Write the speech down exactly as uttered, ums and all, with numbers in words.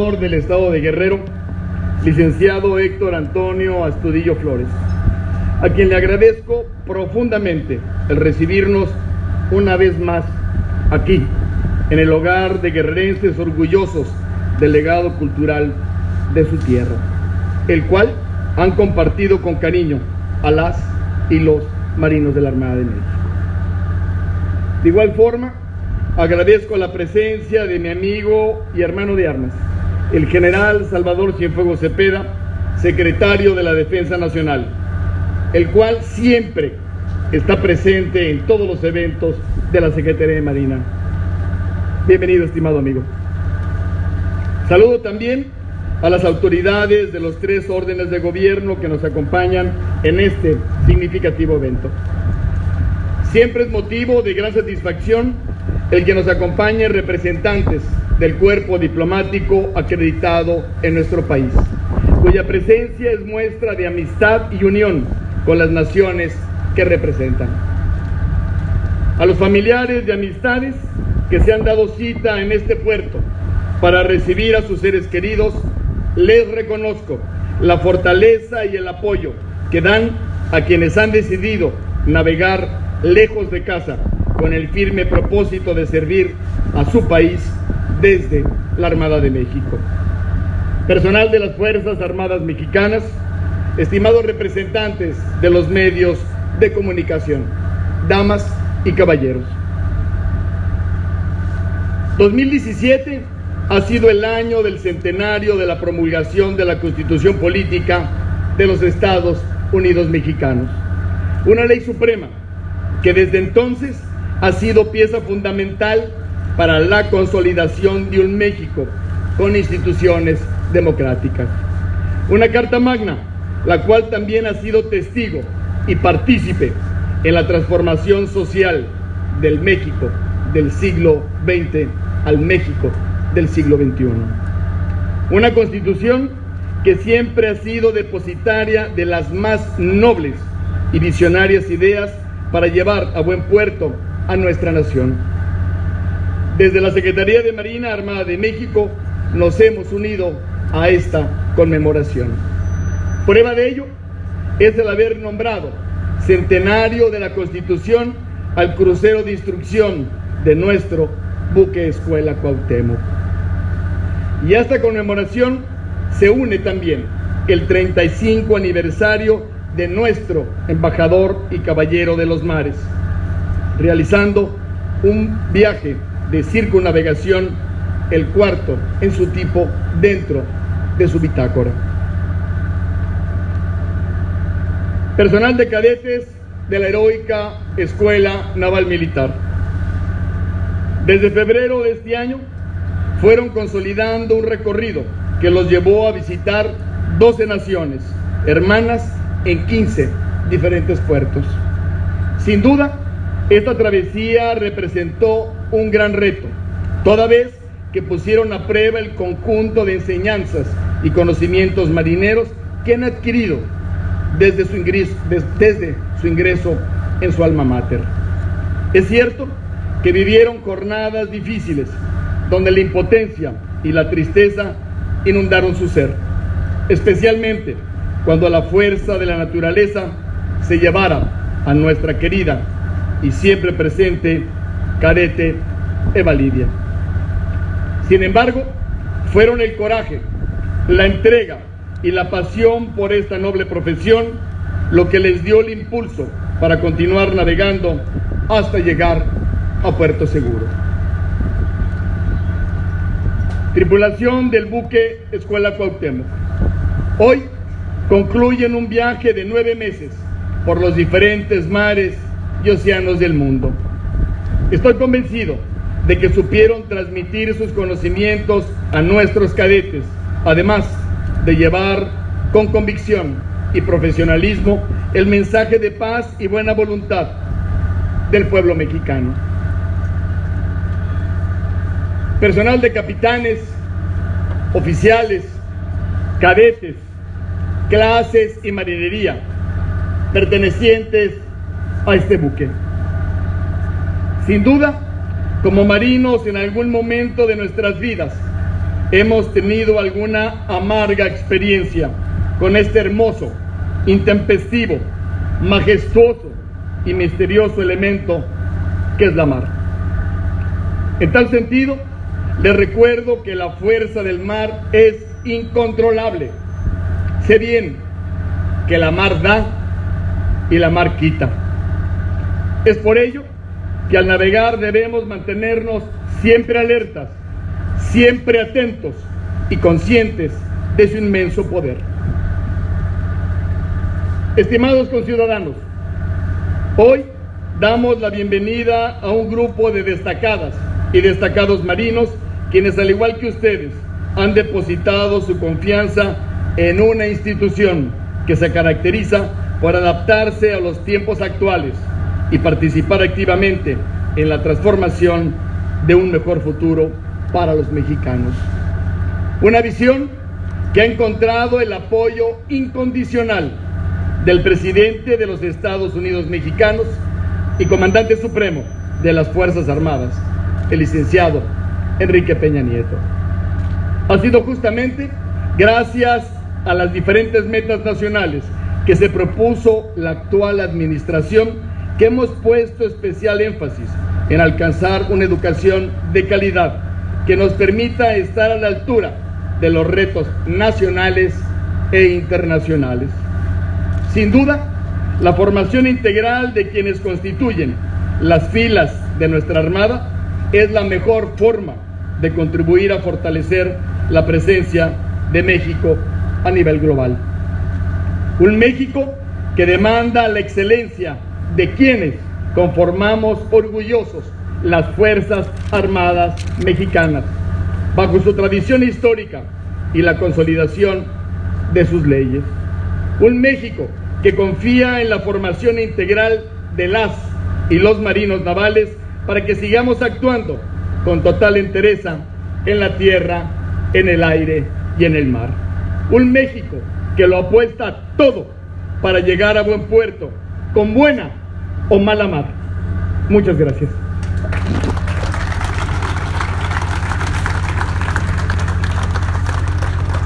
gobernador del estado de Guerrero, licenciado Héctor Antonio Astudillo Flores, a quien le agradezco profundamente el recibirnos una vez más aquí, en el hogar de guerrerenses orgullosos del legado cultural de su tierra, el cual han compartido con cariño a las y los marinos de la Armada de México. De igual forma, agradezco la presencia de mi amigo y hermano de armas, el general Salvador Cienfuegos Cepeda, secretario de la Defensa Nacional, el cual siempre está presente en todos los eventos de la Secretaría de Marina. Bienvenido, estimado amigo. Saludo también a las autoridades de los tres órdenes de gobierno que nos acompañan en este significativo evento. Siempre es motivo de gran satisfacción el que nos acompañen representantes del cuerpo diplomático acreditado en nuestro país, cuya presencia es muestra de amistad y unión con las naciones que representan. A los familiares y amistades que se han dado cita en este puerto para recibir a sus seres queridos, les reconozco la fortaleza y el apoyo que dan a quienes han decidido navegar lejos de casa con el firme propósito de servir a su país desde la Armada de México. Personal de las Fuerzas Armadas Mexicanas, estimados representantes de los medios de comunicación, damas y caballeros. dos mil diecisiete ha sido el año del centenario de la promulgación de la Constitución Política de los Estados Unidos Mexicanos, una ley suprema que desde entonces ha sido pieza fundamental para la consolidación de un México con instituciones democráticas. Una Carta Magna, la cual también ha sido testigo y partícipe en la transformación social del México del siglo veinte al México del siglo veintiuno. Una Constitución que siempre ha sido depositaria de las más nobles y visionarias ideas para llevar a buen puerto a nuestra nación. Desde la Secretaría de Marina Armada de México nos hemos unido a esta conmemoración. Prueba de ello es el haber nombrado centenario de la Constitución al crucero de instrucción de nuestro buque escuela Cuauhtémoc. Y a esta conmemoración se une también el treinta y cinco aniversario de nuestro embajador y caballero de los mares, realizando un viaje de circunnavegación, el cuarto en su tipo dentro de su bitácora. Personal de cadetes de la heroica Escuela Naval Militar. Desde febrero de este año fueron consolidando un recorrido que los llevó a visitar doce naciones hermanas en quince diferentes puertos. Sin duda, esta travesía representó un gran reto, toda vez que pusieron a prueba el conjunto de enseñanzas y conocimientos marineros que han adquirido desde su ingreso, desde su ingreso en su alma mater. Es cierto que vivieron jornadas difíciles, donde la impotencia y la tristeza inundaron su ser, especialmente cuando la fuerza de la naturaleza se llevara a nuestra querida y siempre presente cadete Eva Lidia. Sin embargo, fueron el coraje, la entrega y la pasión por esta noble profesión lo que les dio el impulso para continuar navegando hasta llegar a puerto seguro. Tripulación del buque Escuela Cuauhtémoc. Hoy concluyen un viaje de nueve meses por los diferentes mares y océanos del mundo. Estoy convencido de que supieron transmitir sus conocimientos a nuestros cadetes, además de llevar con convicción y profesionalismo el mensaje de paz y buena voluntad del pueblo mexicano. Personal de capitanes, oficiales, cadetes, clases y marinería pertenecientes a este buque. Sin duda, como marinos en algún momento de nuestras vidas, hemos tenido alguna amarga experiencia con este hermoso, intempestivo, majestuoso y misterioso elemento que es la mar. En tal sentido, les recuerdo que la fuerza del mar es incontrolable. Sé bien que la mar da y la mar quita. Es por ello que al navegar debemos mantenernos siempre alertas, siempre atentos y conscientes de su inmenso poder. Estimados conciudadanos, hoy damos la bienvenida a un grupo de destacadas y destacados marinos, quienes al igual que ustedes han depositado su confianza en una institución que se caracteriza por adaptarse a los tiempos actuales y participar activamente en la transformación de un mejor futuro para los mexicanos. Una visión que ha encontrado el apoyo incondicional del presidente de los Estados Unidos mexicanos y comandante supremo de las Fuerzas Armadas, el licenciado Enrique Peña Nieto. Ha sido justamente gracias a las diferentes metas nacionales que se propuso la actual administración que hemos puesto especial énfasis en alcanzar una educación de calidad que nos permita estar a la altura de los retos nacionales e internacionales. Sin duda, la formación integral de quienes constituyen las filas de nuestra Armada es la mejor forma de contribuir a fortalecer la presencia de México a nivel global. Un México que demanda la excelencia de quienes conformamos orgullosos las Fuerzas Armadas mexicanas, bajo su tradición histórica y la consolidación de sus leyes. Un México que confía en la formación integral de las y los marinos navales para que sigamos actuando con total entereza en la tierra, en el aire y en el mar. Un México que lo apuesta todo para llegar a buen puerto, con buena o mala mar. Muchas gracias.